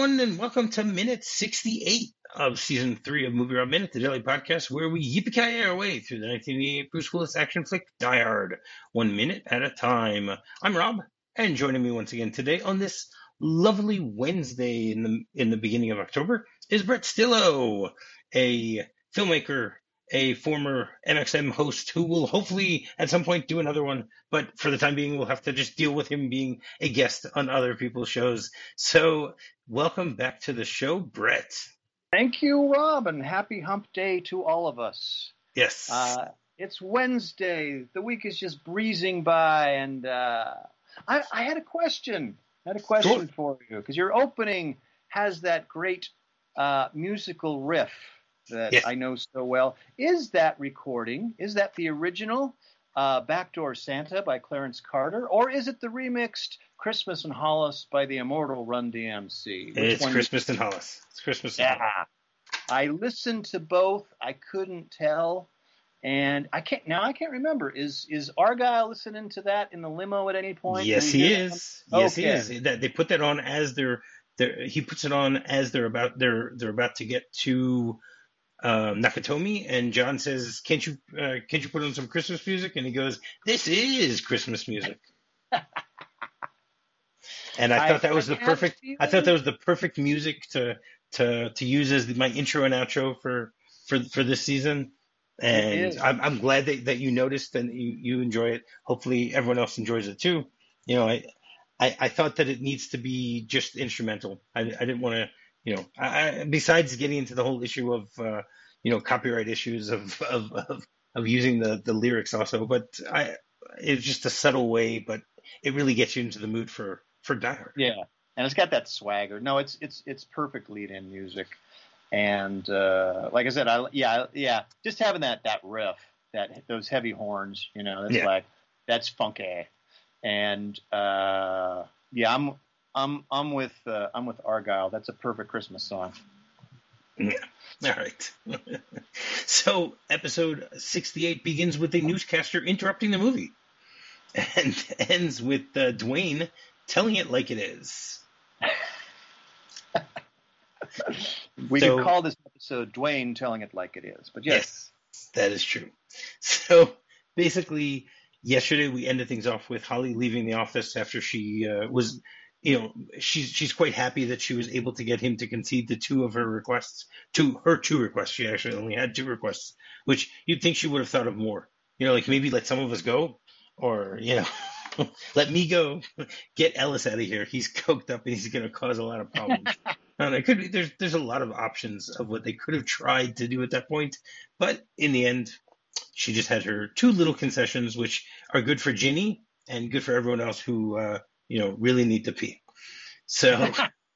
everyone, and welcome to minute 68 of season 3 of Movie Rob Minute, the daily podcast where we yippee our way through the 1988 Bruce Willis action flick Die Hard, 1 minute at a time. I'm Rob, and joining me once again today on this lovely Wednesday in the beginning of October is Brett Stillo, a filmmaker, a former MXM host who will hopefully at some point do another one, but for the time being, we'll have to just deal with him being a guest on other people's shows. So, welcome back to the show, Brett. Thank you, Rob, and happy hump day to all of us. Yes. It's Wednesday. The week is just breezing by, and I had a question. Sure. For you, because your opening has that great musical riff that Yes. I know so well. Is that the original Backdoor Santa by Clarence Carter, or is it the remixed Christmas in Hollis by the immortal Run DMC? It's Christmas in Hollis. It's Christmas in Hollis. Yeah. I listened to both. I couldn't tell. And I can't remember. Is Argyle listening to that in the limo at any point? Yes, he is. Yes, he Okay. is. They put that on as he puts it on as they're about to get to Nakatomi, and John says, "Can't you put on some Christmas music?" And he goes, "This is Christmas music." And I thought that was the perfect music to use as my intro and outro for this season. And I'm glad that you noticed and you enjoy it. Hopefully everyone else enjoys it too. You know, I thought that it needs to be just instrumental. I didn't want to, besides getting into the whole issue of copyright issues of using the lyrics also, but it's just a subtle way, but it really gets you into the mood for Die Hard. Yeah, and it's got that swagger. No, it's perfect lead-in music, and like I said, just having that riff, those heavy horns, that's funky, and I'm with Argyle. That's a perfect Christmas song. Yeah. All right. So episode 68 begins with a newscaster interrupting the movie and ends with Dwayne telling it like it is. We could call this episode Dwayne telling it like it is, but yes, that is true. So basically, yesterday we ended things off with Holly leaving the office after she was, she's quite happy that she was able to get him to concede her two requests. She actually only had 2 requests, which you'd think she would have thought of more. Like maybe let some of us go, or let me go, get Ellis out of here. He's coked up and he's going to cause a lot of problems. And it could be, there's a lot of options of what they could have tried to do at that point, but in the end, she just had her 2 little concessions, which are good for Ginny and good for everyone else who really need to pee. So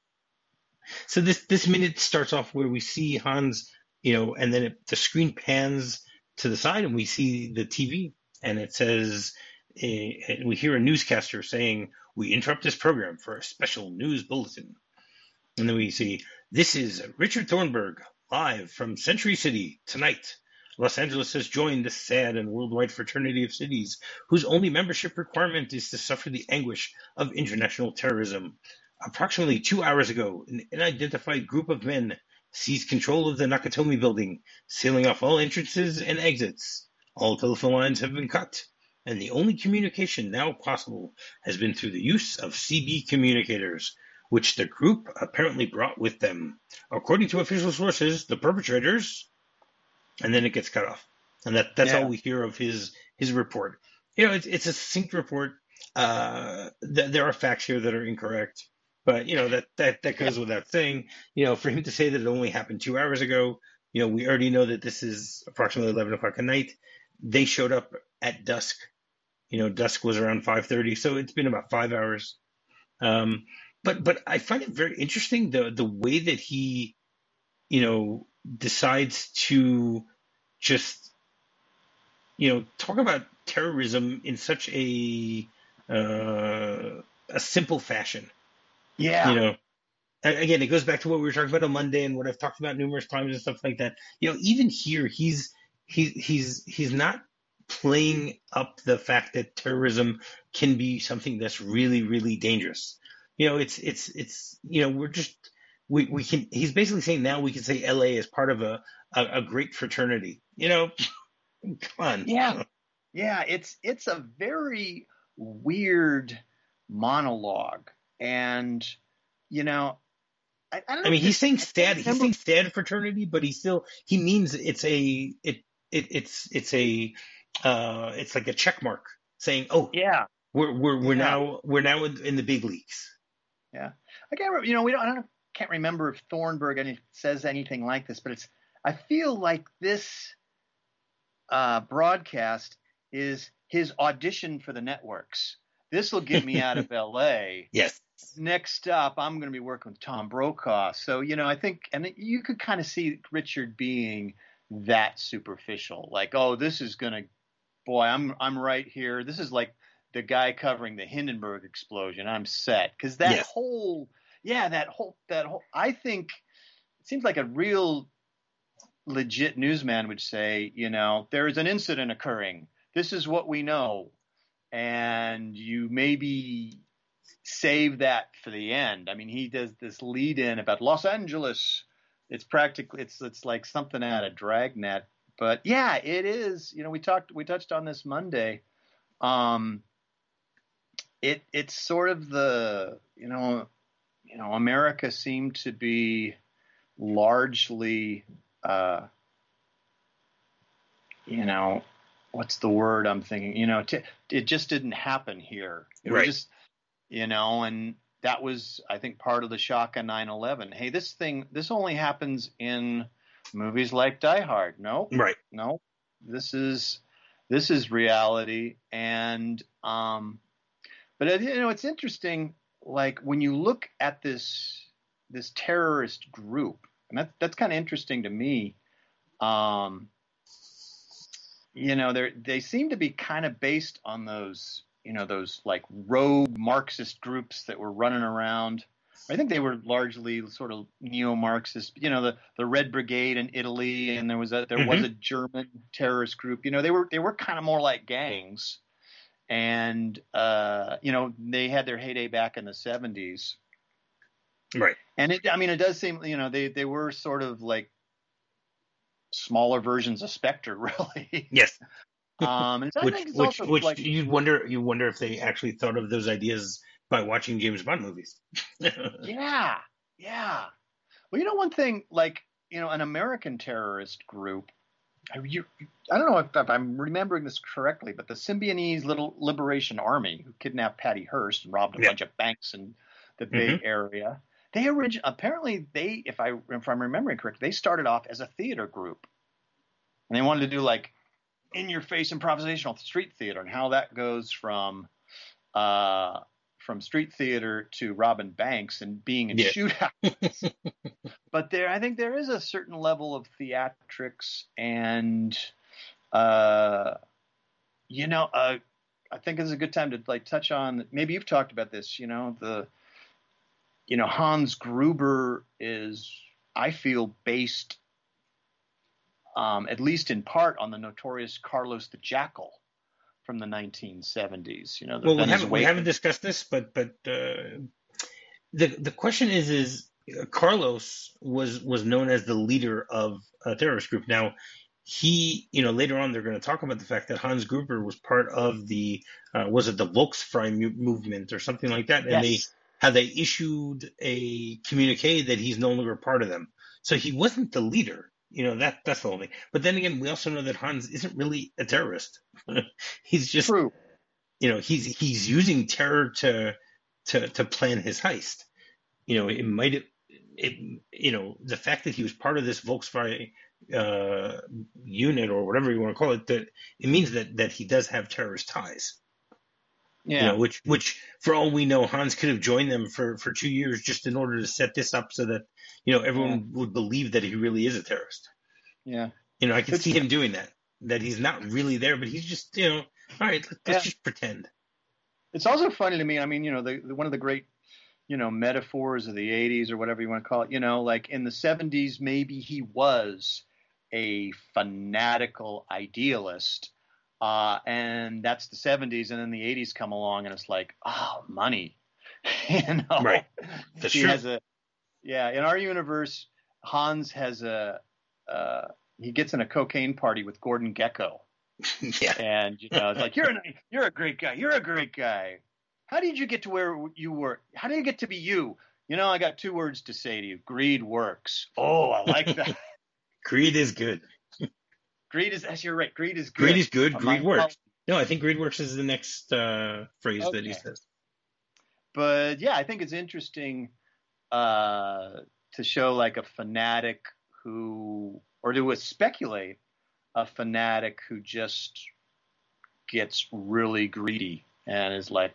this minute starts off where we see Hans, and then the screen pans to the side and we see the TV, and it says, and we hear a newscaster saying, "We interrupt this program for a special news bulletin." And then we see, "This is Richard Thornburg, live from Century City tonight. Los Angeles has joined the sad and worldwide fraternity of cities whose only membership requirement is to suffer the anguish of international terrorism. Approximately 2 hours ago, an unidentified group of men seized control of the Nakatomi building, sealing off all entrances and exits. All telephone lines have been cut, and the only communication now possible has been through the use of CB communicators, which the group apparently brought with them. According to official sources, the perpetrators..." And then it gets cut off, and that's all we hear of his report. It's a succinct report. There are facts here that are incorrect, but that goes without saying. For him to say that it only happened 2 hours ago, we already know that this is approximately 11 o'clock at night. They showed up at dusk. Dusk was around 5:30, so it's been about 5 hours. But I find it very interesting the way that he, decides to just, talk about terrorism in such a simple fashion. Yeah. Again, it goes back to what we were talking about on Monday and what I've talked about numerous times and stuff like that. Even here, he's not playing up the fact that terrorism can be something that's really, really dangerous. It's we're we can. He's basically saying now we can say L.A. is part of a great fraternity. Come on. Yeah. Yeah, it's a very weird monologue, and you know, I don't I know mean, if he's this. saying I can't sad. He's remember. saying sad fraternity, but he means it's like a check mark saying, oh, Yeah, yeah, we're now in the big leagues. yeah. I can't remember. We don't. Can't remember if Thornburg says anything like this, but it's. I feel like this broadcast is his audition for the networks. This will get me out of L.A. Yes. Next up, I'm going to be working with Tom Brokaw. So, I think, and you could kind of see Richard being that superficial, like, oh, this is going to, boy, I'm right here. This is like the guy covering the Hindenburg explosion. I'm set. Because Yes. I think it seems like a real legit newsman would say, there is an incident occurring. This is what we know. And you maybe save that for the end. I mean, he does this lead in about Los Angeles. It's practically, it's like something out of Dragnet, but yeah, it is, we touched on this Monday. It's sort of the, America seemed to be largely, what's the word I'm thinking? It just didn't happen here. It was just, and that was, I think, part of the shock of 9/11. Hey, this only happens in movies like Die Hard. No, Right. No, this is reality. And, but it's interesting. Like when you look at this terrorist group, and that's kind of interesting to me. They seem to be kind of based on those, those like rogue Marxist groups that were running around. I think they were largely sort of neo-Marxist, the Red Brigade in Italy, and there was a German terrorist group. They were kind of more like gangs, and they had their heyday back in the 70s. Right. And it does seem, they were sort of like smaller versions of Spectre, really. Yes. And I think it's also like you wonder if they actually thought of those ideas by watching James Bond movies. Yeah. Well, one thing, like, an American terrorist group, I don't know if I'm remembering this correctly, but the Symbionese Little Liberation Army, who kidnapped Patty Hearst and robbed a bunch of banks in the Bay Area, apparently if I'm remembering correctly, they started off as a theater group, and they wanted to do like in-your-face improvisational street theater, and how that goes from street theater to robbing banks and being in shootouts. But I think there is a certain level of theatrics, and I think it's a good time to like touch on. Maybe you've talked about this. Hans Gruber is, I feel, based, at least in part, on the notorious Carlos the Jackal from the 1970s. We haven't discussed this, but the question is Carlos was known as the leader of a terrorist group. Now, he, later on they're going to talk about the fact that Hans Gruber was part of the was it the Volksfrei movement or something like that, and they issued a communique that he's no longer part of them. So he wasn't the leader. That's the whole thing. But then again, we also know that Hans isn't really a terrorist. He's just, true. He's using terror to plan his heist. It might have, the fact that he was part of this Volkswagen unit or whatever you want to call it, that it means that he does have terrorist ties. Yeah. Which for all we know, Hans could have joined them for 2 years just in order to set this up so that, everyone would believe that he really is a terrorist. Yeah. I can see him doing that he's not really there, but he's just, all right, let's just pretend. It's also funny to me. I mean, one of the great, metaphors of the 80s or whatever you want to call it, like in the 70s, maybe he was a fanatical idealist. And that's the 70s, and then the 80s come along, and it's like, oh, money, Right. That's true. yeah, in our universe, Hans has he gets in a cocaine party with Gordon Gekko, Yeah. and it's like you're a great guy, you're a great guy. How did you get to where you were? How did you get to be you? I got two words to say to you: greed works. Oh, I like that. Greed is good. Greed is, as you're right. Greed is Greed good. is good. Greed Among works. No, I think greed works is the next phrase that he okay, says. but yeah, I think it's interesting to show like a fanatic or to speculate a fanatic who just gets really greedy and is like,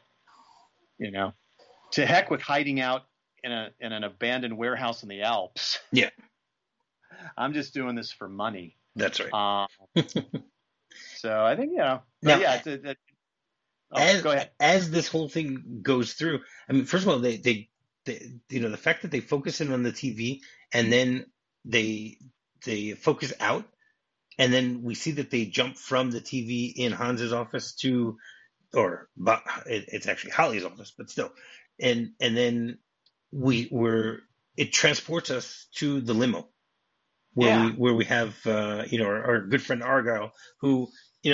to heck with hiding out in an abandoned warehouse in the Alps. Yeah, I'm just doing this for money. that's right. So I think, Now, yeah, go ahead. as this whole thing goes through, I mean, first of all, they the fact that they focus in on the TV and then they focus out, and then we see that they jump from the TV in Hans's office but it's actually Holly's office, but still, and then it transports us to the limo where we have our good friend Argyle, who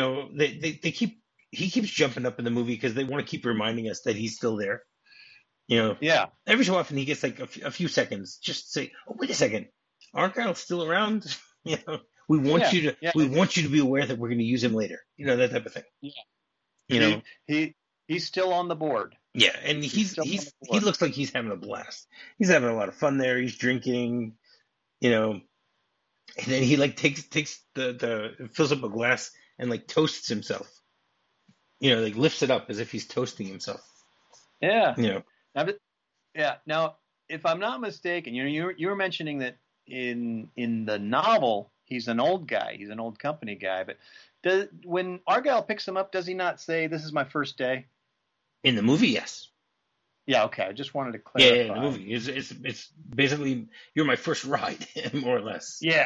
he keeps jumping up in the movie because they want to keep reminding us that he's still there. Yeah. Every so often he gets like a few seconds just to say, "Oh, wait a second, Argyle's still around." We want we want you to be aware that we're going to use him later. That type of thing. Yeah. He's still on the board. Yeah, and he looks like he's having a blast. He's having a lot of fun there. He's drinking, and then he like takes the fills up a glass and like toasts himself. Like lifts it up as if he's toasting himself. Yeah. Now, if I'm not mistaken, you were mentioning that in the novel he's an old guy, he's an old company guy, but when Argyle picks him up, does he not say, "This is my first day"? In the movie, yes. Yeah, okay. I just wanted to clarify. Yeah, in the movie, it's basically you're my first ride, more or less. Yeah.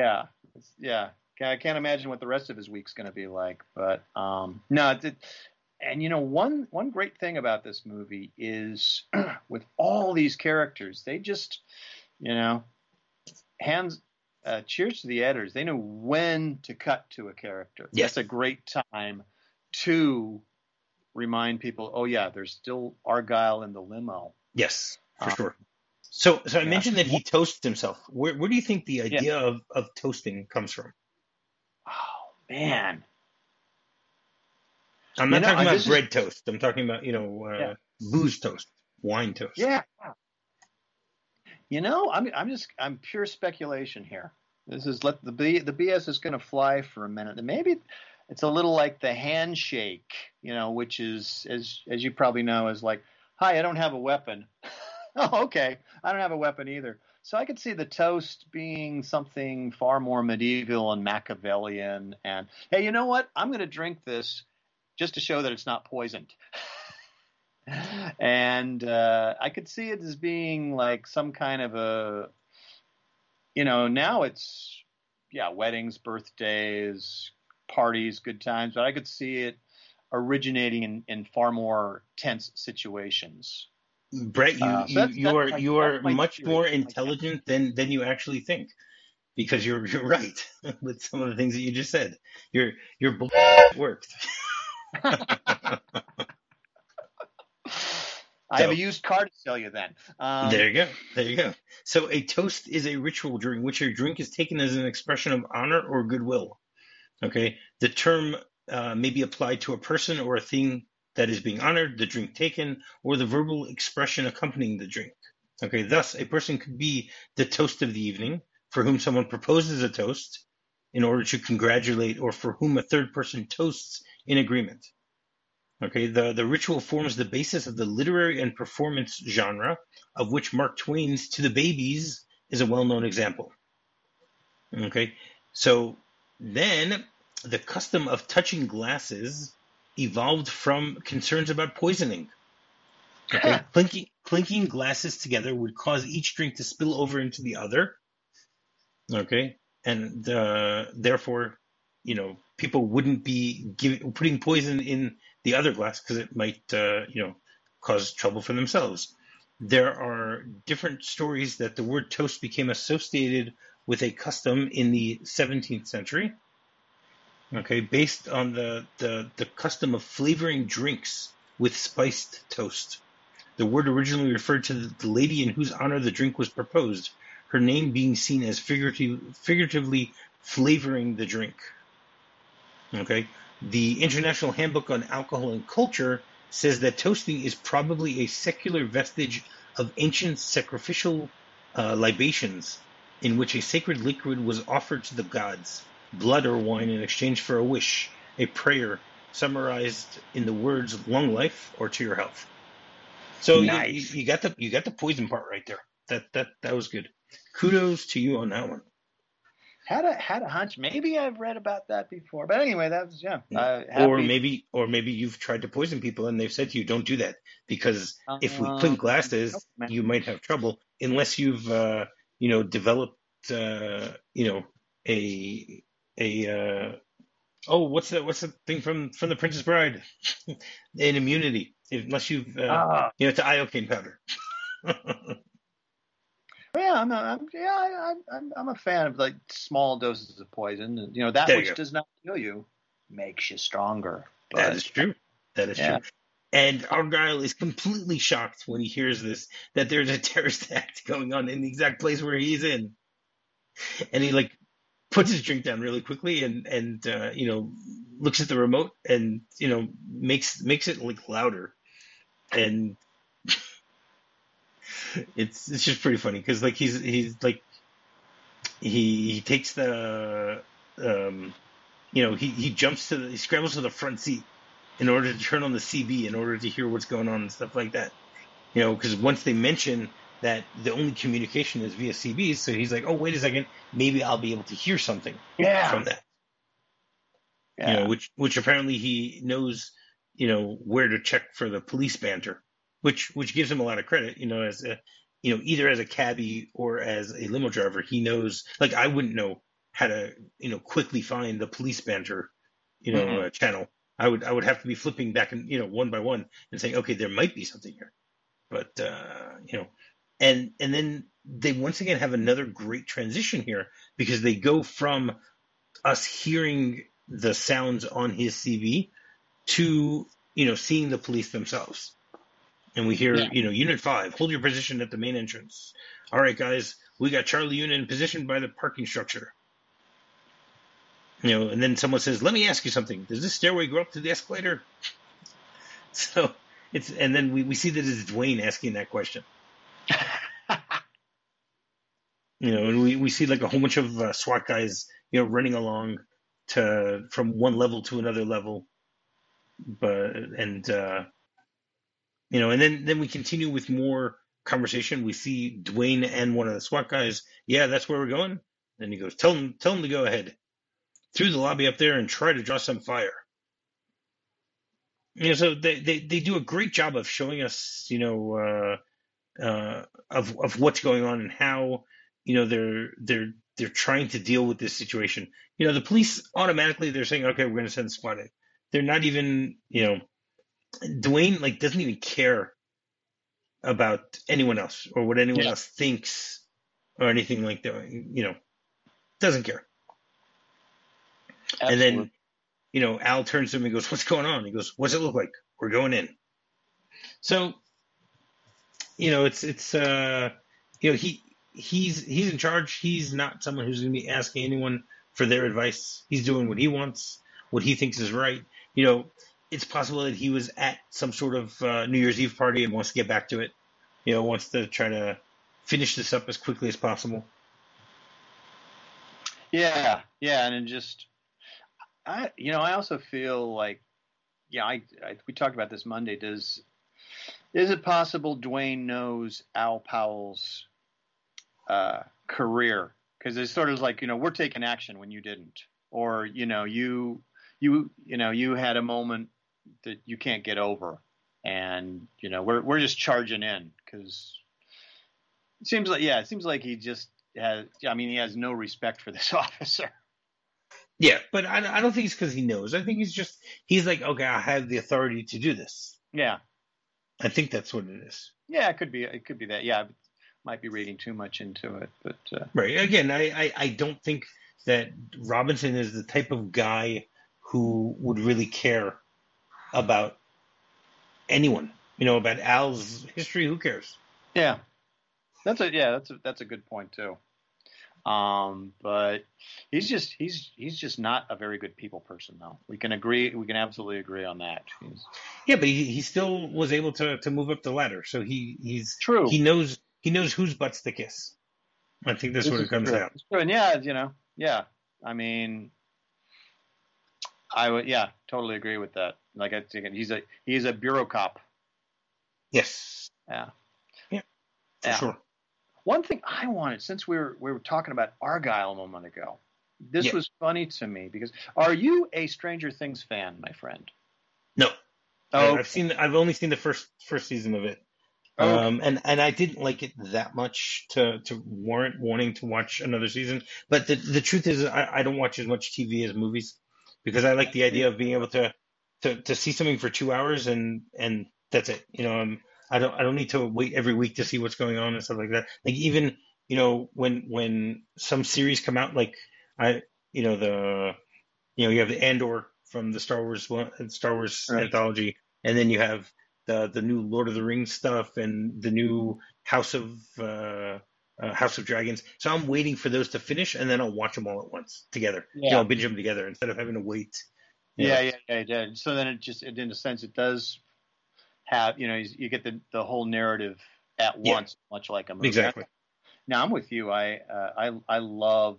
I can't imagine what the rest of his week's going to be like, but no. And one great thing about this movie is with all these characters, they just, cheers to the editors. They know when to cut to a character. Yes. That's a great time to remind people, oh yeah, there's still Argyle in the limo. Yes, for sure. So I mentioned that he toasts himself. Where do you think the idea of toasting comes from? Oh man. I'm not talking about bread toast. I'm talking about, booze toast, wine toast. Yeah. I'm pure speculation here. This is the BS is going to fly for a minute. And maybe it's a little like the handshake, which is, as you probably know, is like, "Hi, I don't have a weapon." Oh, okay. I don't have a weapon either. So I could see the toast being something far more medieval and Machiavellian. And hey, you know what? I'm going to drink this just to show that it's not poisoned. And I could see it as being like some kind of a, now it's, weddings, birthdays, parties, good times. But I could see it originating in far more tense situations. Brett, you are much more intelligent than you actually think, because you're right with some of the things that you just said. Your worked. I have a used car to sell you then. There you go. So a toast is a ritual during which a drink is taken as an expression of honor or goodwill. Okay, the term may be applied to a person or a thing that is being honored, the drink taken, or the verbal expression accompanying the drink. Okay, thus a person could be the toast of the evening, for whom someone proposes a toast in order to congratulate, or for whom a third person toasts in agreement. Okay, the ritual forms the basis of the literary and performance genre, of which Mark Twain's "To the Babies" is a well-known example. Okay, so then the custom of touching glasses evolved from concerns about poisoning. Okay, clinking glasses together would cause each drink to spill over into the other. Okay, and therefore, people wouldn't be putting poison in the other glass because it might, cause trouble for themselves. there are different stories that the word toast became associated with a custom in the 17th century. Okay, based on the custom of flavoring drinks with spiced toast. The word originally referred to the lady in whose honor the drink was proposed, her name being seen as figuratively flavoring the drink. Okay, the International Handbook on Alcohol and Culture says that toasting is probably a secular vestige of ancient sacrificial libations in which a sacred liquid was offered to the gods, blood or wine in exchange for a wish, a prayer, summarized in the words "long life" or "to your health." So Nice. you got the poison part right there. That was good. Kudos to you on that one. Had a hunch. Maybe I've read about that before, but anyway, that was Or happy. maybe you've tried to poison people and they've said to you, "Don't do that," because if we clink Nope, glasses, man. you might have trouble unless you've developed a what's the thing from the Princess Bride? An immunity, unless you've Ah, it's iocane powder. yeah, I'm a fan of like small doses of poison. You know, that There you which go. does not kill you makes you stronger. That But is true. That is yeah, true. And Argyle is completely shocked when he hears this, that there's a terrorist act going on in the exact place where he's in. And he like puts his drink down really quickly and looks at the remote and makes it like louder. And it's just pretty funny because like he's like he takes the he scrambles to the front seat in order to turn on the CB in order to hear what's going on and stuff like that. Because once they mention that the only communication is via CBs, so he's like, oh, wait a second, maybe I'll be able to hear something yeah, from that. yeah. Which apparently he knows, where to check for the police banter, which gives him a lot of credit, as a, either as a cabbie or as a limo driver, he knows, like I wouldn't know how to, quickly find the police banter, Mm-mm. channel. I would have to be flipping back and, one by one and saying, okay, there might be something here. But and then they once again have another great transition here because they go from us hearing the sounds on his CV to seeing the police themselves, and we hear Yeah. Unit 5, hold your position at the main entrance. All right, guys, we got Charlie Unit in position by the parking structure. And then someone says, "Let me ask you something. Does this stairway go up to the escalator?" So and then we see that it's Dwayne asking that question. And we see like a whole bunch of SWAT guys, running along from one level to another level, and then we continue with more conversation. We see Dwayne and one of the SWAT guys. Yeah, that's where we're going. Then he goes, tell them to go ahead through the lobby up there and try to draw some fire. So they do a great job of showing us, of what's going on and how they're trying to deal with this situation. The police automatically they're saying, okay, we're going to send SWAT in. They're not even, Dwayne like doesn't even care about anyone else or what anyone Yeah. else thinks or anything like that. Doesn't care. And Absolutely. then, Al turns to him and goes, "What's going on?" He goes, "What's it look like? We're going in." So, it's he's in charge. He's not someone who's going to be asking anyone for their advice. He's doing what he wants, what he thinks is right. It's possible that he was at some sort of New Year's Eve party and wants to get back to it. Wants to try to finish this up as quickly as possible. Yeah, yeah, and it just I also feel like we talked about this Monday. Is it possible Dwayne knows Al Powell's career? Because it's sort of like we're taking action when you didn't, or you had a moment that you can't get over, and we're just charging in because it seems like he just has. I mean, he has no respect for this officer. Yeah, but I don't think it's because he knows. I think he's like, okay, I have the authority to do this. Yeah, I think that's what it is. Yeah, it could be. It could be that. Yeah, might be reading too much into it, but Right. Again, I don't think that Robinson is the type of guy who would really care about anyone. About Al's history. Who cares? yeah, that's a good point too. But he's just not a very good people person, though. We can agree. We can absolutely agree on that. Yeah, but he still was able to move up the ladder. So True. he knows whose butts to kiss. I think that's This what is it comes true. down. It's true. And yeah, yeah. I mean, I would, yeah, totally agree with that. Like I think he's a bureau cop. Yes. Yeah. Yeah. For Yeah. sure. One thing I wanted, since we were talking about Argyle a moment ago, this was funny to me because are you a Stranger Things fan, my friend? No. Oh, I've only seen the first season of it. okay. And I didn't like it that much to warrant wanting to watch another season. But the truth is, I don't watch as much TV as movies because I like the idea of being able to see something for 2 hours and that's it. I don't need to wait every week to see what's going on and stuff like that. Like even when some series come out, like I the you have the Andor from the Star Wars Right. anthology, and then you have the new Lord of the Rings stuff and the new House of Dragons. So I'm waiting for those to finish, and then I'll watch them all at once together. Yeah. I'll binge them together instead of having to wait. Yeah. So then in a sense, it does have, you get the whole narrative at once, much like a movie. Exactly. Now I'm with you. I love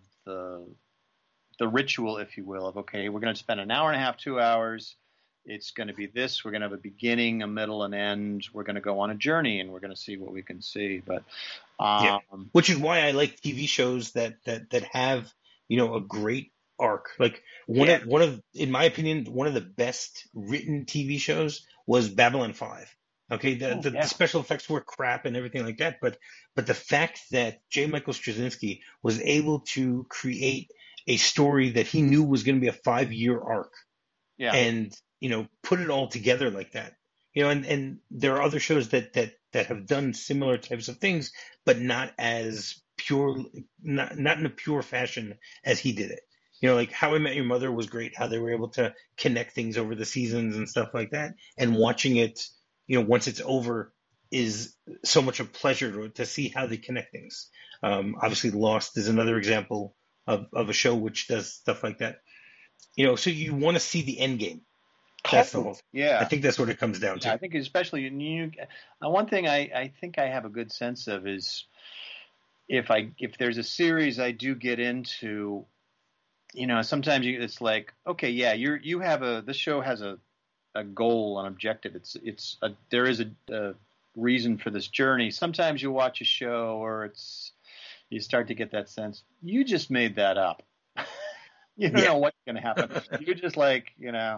the ritual, if you will, of okay, we're going to spend an hour and a half, 2 hours. It's going to be this. We're going to have a beginning, a middle, and end. We're going to go on a journey, and we're going to see what we can see. But which is why I like TV shows that have a great arc. Like one of in my opinion, one of the best written TV shows was Babylon 5. Okay, the special effects were crap and everything like that, but the fact that J. Michael Straczynski was able to create a story that he knew was going to be a 5-year arc, and put it all together like that, and there are other shows that have done similar types of things, but not as pure, not in a pure fashion as he did it. Like How I Met Your Mother was great, how they were able to connect things over the seasons and stuff like that, and watching it, once it's over, is so much a pleasure to see how they connect things. Obviously, Lost is another example of a show which does stuff like that. So you want to see the end game. That's the whole thing. Yeah. I think that's what it comes down to. I think especially one thing I think I have a good sense of is if there's a series I do get into, sometimes it's like, okay, yeah, this show has a goal, an objective. There is a reason for this journey. Sometimes you watch a show or you start to get that sense you just made that up. You don't know what's going to happen. You're just like,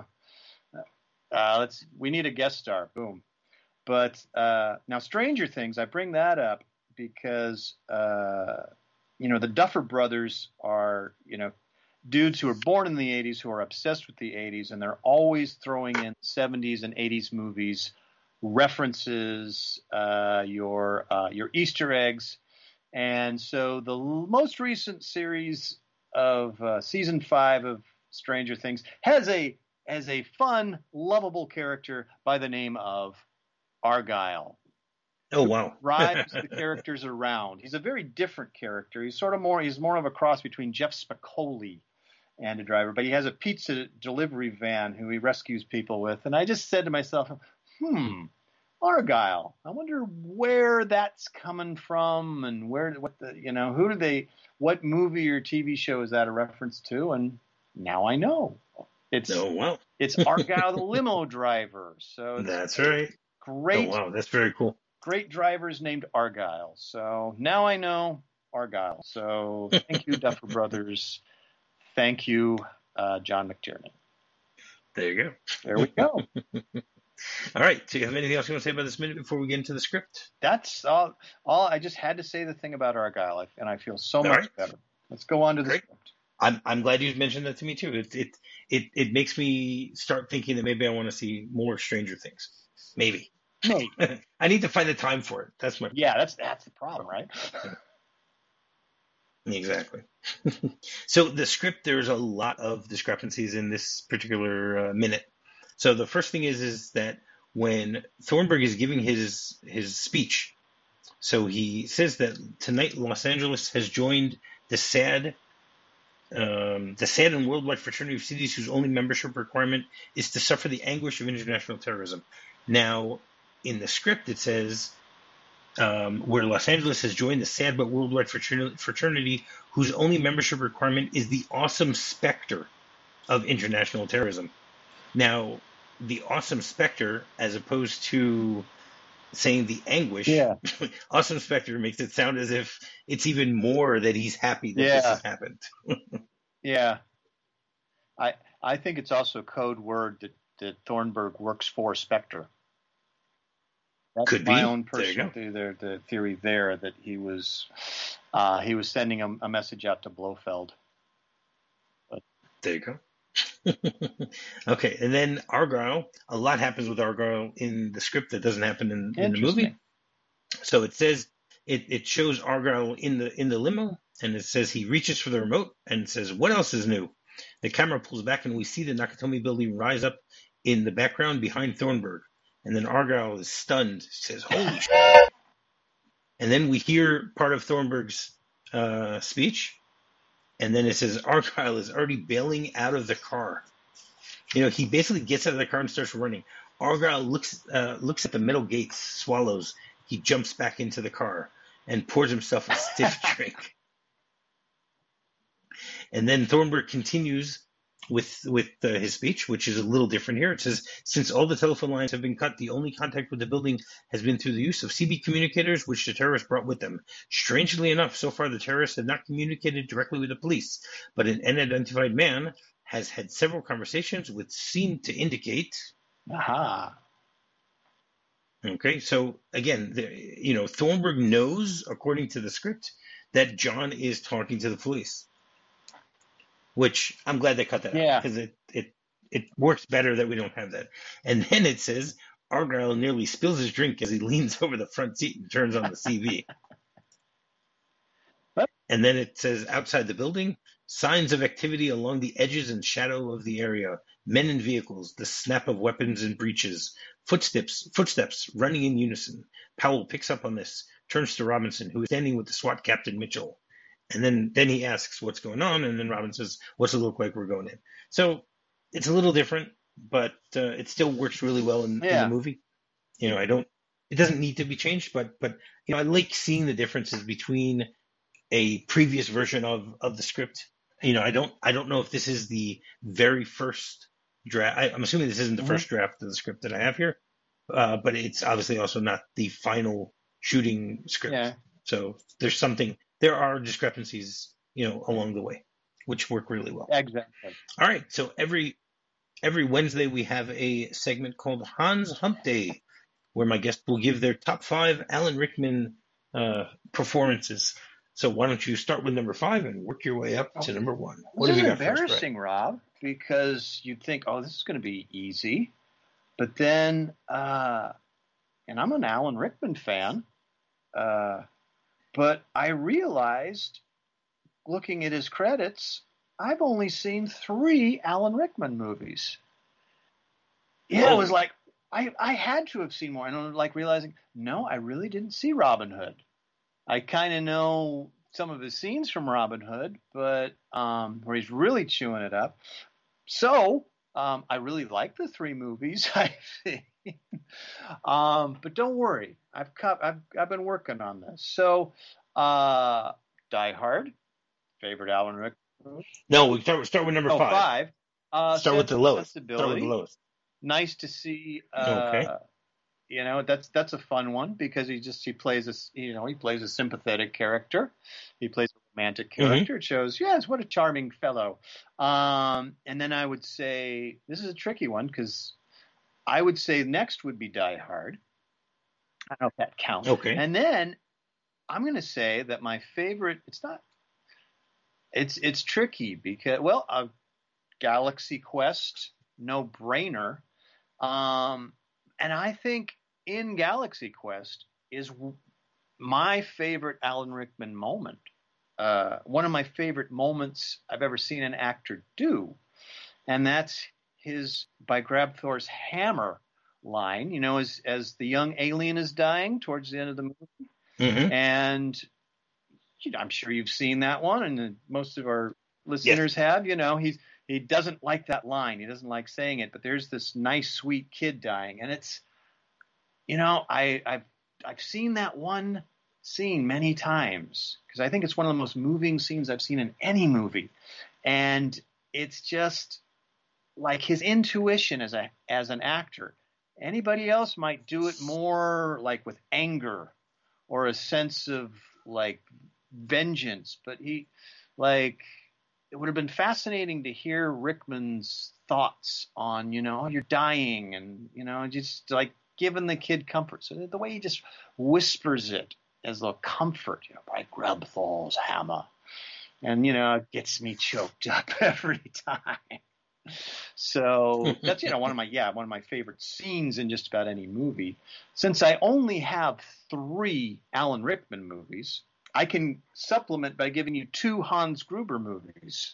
we need a guest star. Boom. But now Stranger Things, I bring that up because, the Duffer Brothers are, dudes who are born in the 80s who are obsessed with the 80s, and they're always throwing in 70s and 80s movies, references, your Easter eggs. And so the most recent series of season 5 of Stranger Things has a fun, lovable character by the name of Argyle. Oh, wow. Drives the characters around. He's a very different character. He's more of a cross between Jeff Spicoli and a driver, but he has a pizza delivery van who he rescues people with. And I just said to myself, Argyle. I wonder where that's coming from and what movie or TV show is that a reference to? And now I know. It's Argyle the limo driver. So that's right. Great. Oh, wow, that's very cool. Great drivers named Argyle. So now I know Argyle. So thank you, Duffer Brothers. Thank you, John McTiernan. There you go. There we go. All right. So you have anything else you want to say about this minute before we get into the script? That's all. I just had to say the thing about Argyle, and I feel so much better. Let's go on to the script. I'm glad you mentioned that to me too. It makes me start thinking that maybe I want to see more Stranger Things. Maybe. Maybe. I need to find the time for it. That's my Yeah, that's the problem, right? exactly. So the script, there's a lot of discrepancies in this particular minute. So the first thing is that when Thornburg is giving his speech, so he says that tonight Los Angeles has joined the SAD and worldwide fraternity of cities whose only membership requirement is to suffer the anguish of international terrorism. Now, in the script, it says where Los Angeles has joined the SAD but worldwide fraternity whose only membership requirement is the awesome specter of international terrorism. Now, the awesome specter, as opposed to saying the anguish, Yeah. awesome specter makes it sound as if it's even more that he's happy that this has happened. Yeah. I think it's also a code word that Thornburg works for Spectre. That's Could my be. own personal the theory there, that he was sending a message out to Blofeld. But, there you go. Okay, and then Argyle. A lot happens with Argyle in the script that doesn't happen in the movie. So it says it shows Argyle in the limo, and it says he reaches for the remote and says, "What else is new?" The camera pulls back, and we see the Nakatomi building rise up in the background behind Thornburg. And then Argyle is stunned. He says, "Holy shit!" And then we hear part of Thornburg's speech. And then it says Argyle is already bailing out of the car. He basically gets out of the car and starts running. Argyle looks at the metal gates, swallows. He jumps back into the car and pours himself a stiff drink. And then Thornburg continues with his speech, which is a little different here. It says, since all the telephone lines have been cut, the only contact with the building has been through the use of CB communicators, which the terrorists brought with them. Strangely enough, so far the terrorists have not communicated directly with the police, but an unidentified man has had several conversations which seem to indicate... Aha. Okay, so again, Thornburg knows, according to the script, that John is talking to the police. Which I'm glad they cut that out, because it works better that we don't have that. And then it says Argyle nearly spills his drink as he leans over the front seat and turns on the CV. And then it says outside the building, signs of activity along the edges and shadow of the area, men in vehicles, the snap of weapons and breeches, footsteps running in unison. Powell picks up on this, turns to Robinson, who is standing with the SWAT captain Mitchell. And then he asks what's going on, and then Robin says, "What's it look like we're going in?" So it's a little different, but it still works really well in the movie. It doesn't need to be changed, but I like seeing the differences between a previous version of the script. I don't know if this is the very first draft. I'm assuming this isn't the first draft of the script that I have here, but it's obviously also not the final shooting script. Yeah. So there are discrepancies, along the way, which work really well. Exactly. All right. So every Wednesday we have a segment called Hans Hump Day, where my guests will give their top 5 Alan Rickman performances. So why don't you start with number 5 and work your way up to number 1? What have you got first? It's embarrassing, Rob, because you'd think, oh, this is going to be easy. But then, and I'm an Alan Rickman fan, but I realized, looking at his credits, I've only seen 3 Alan Rickman movies. Yeah, it was like, I had to have seen more. And I'm like realizing, no, I really didn't see Robin Hood. I kind of know some of his scenes from Robin Hood, but where he's really chewing it up. So I really like the 3 movies I've seen. But don't worry, I've been working on this. So Die Hard, favorite Alan Rickman movie. No, we start with number 5. Start with the lowest. Nice to see. Okay. That's a fun one because he plays a sympathetic character. He plays a romantic character. It shows, yes, what a charming fellow. And then I would say, this is a tricky one because I would say next would be Die Hard. I don't know if that counts. Okay. And then I'm going to say that my favorite, it's tricky because, Galaxy Quest, no brainer. And I think in Galaxy Quest is my favorite Alan Rickman moment. One of my favorite moments I've ever seen an actor do, and that's his by Grabthor's hammer line, you know, as the young alien is dying towards the end of the movie. Mm-hmm. And you know, I'm sure you've seen that one, and most of our listeners have. You know, he doesn't like that line. He doesn't like saying it, but there's this nice, sweet kid dying, and it's, you know, I've seen that one scene many times because I think it's one of the most moving scenes I've seen in any movie, and it's just like his intuition as an actor. Anybody else might do it more like with anger or a sense of like vengeance, but it would have been fascinating to hear Rickman's thoughts on, you know, you're dying and, you know, just like giving the kid comfort. So the way he just whispers it as a comfort, you know, by Grabthor's hammer, and, you know, it gets me choked up every time. So that's, you know, one of my favorite scenes in just about any movie. Since I only have 3 Alan Rickman movies, I can supplement by giving you 2 Hans Gruber movies.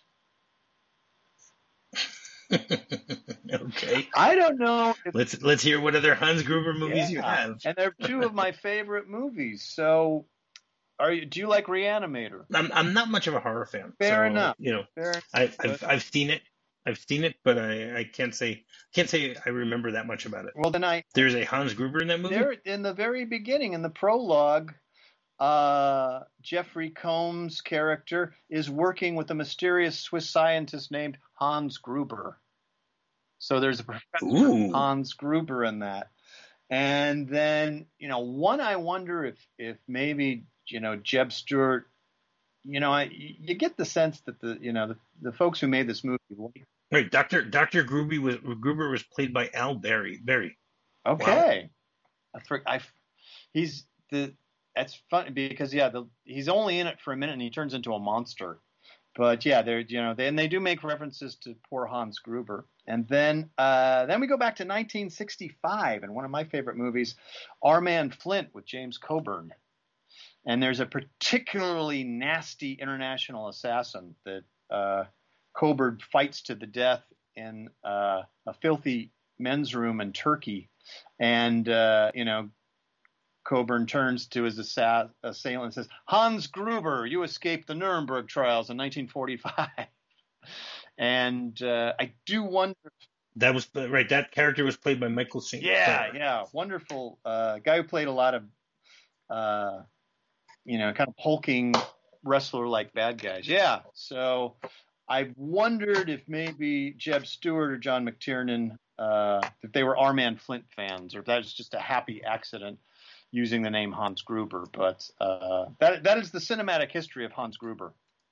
Okay. I don't know. Let's hear what other Hans Gruber movies you have. And they're 2 of my favorite movies. So do you like Reanimator? I'm not much of a horror fan. Fair enough. You know, Fair I've seen it. I've seen it, but I can't say I remember that much about it. Well, then there's a Hans Gruber in that movie. There, in the very beginning, in the prologue, Jeffrey Combs' character is working with a mysterious Swiss scientist named Hans Gruber. So there's a professor Hans Gruber in that. And then, you know, I wonder if maybe, you know, Jeb Stewart, you know, you get the sense that the folks who made this movie. Right, Dr. Gruber was played by Al Berry. Okay, wow. That's funny because he's only in it for a minute and he turns into a monster. But yeah, they do make references to poor Hans Gruber. And then we go back to 1965 and one of my favorite movies, Our Man Flint with James Coburn. And there's a particularly nasty international assassin that Coburn fights to the death in a filthy men's room in Turkey. And, you know, Coburn turns to his assailant and says, Hans Gruber, you escaped the Nuremberg trials in 1945. And I do wonder. That was right. That character was played by Michael St. Yeah. Wonderful guy who played a lot of, you know, kind of hulking wrestler-like bad guys. Yeah. So I wondered if maybe Jeb Stewart or John McTiernan, if they were Our Man Flint fans, or if that was just a happy accident using the name Hans Gruber. But that is the cinematic history of Hans Gruber.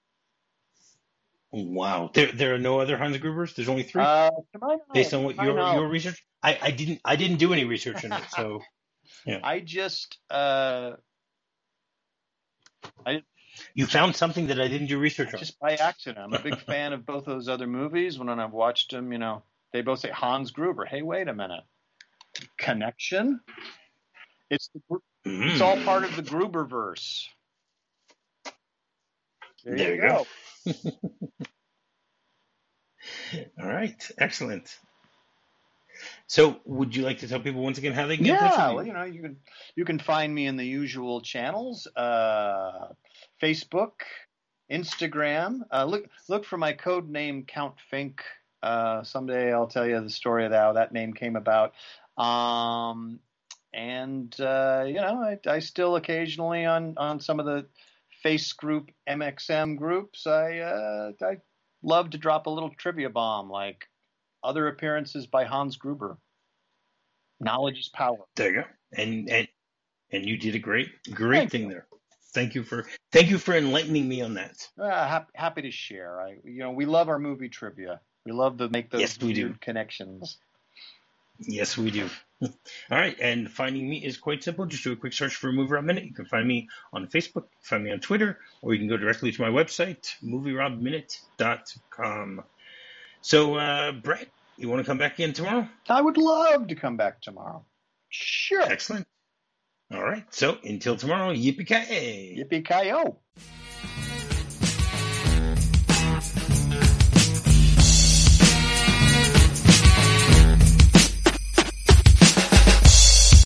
Wow. There are no other Hans Grubers? There's only 3? Based on what your research? I didn't do any research on it, so yeah. I just You found something that I didn't do research on. Just by accident. I'm a big fan of both those other movies. When I've watched them, you know, they both say Hans Gruber. Hey, wait a minute. Connection? It's all part of the Gruberverse. There you go. All right. Excellent. So, would you like to tell people once again how they can get in touch with you? Well, you know, you can find me in the usual channels: Facebook, Instagram. Look for my code name, Count Fink. Someday I'll tell you the story of how that name came about. And you know, I still occasionally on some of the Face Group MXM groups, I love to drop a little trivia bomb, like other appearances by Hans Gruber. Knowledge is power. There you go. And you did a great thing there. Thank you for enlightening me on that. Happy to share. We love our movie trivia. We love to make those weird connections. Yes, we do. All right, and finding me is quite simple. Just do a quick search for Movie Rob Minute. You can find me on Facebook, find me on Twitter, or you can go directly to my website, movierobminute.com. So, Brett, you want to come back in tomorrow? I would love to come back tomorrow. Sure. Excellent. All right. So until tomorrow, yippee-ki-yay. Yippee-ki-yo.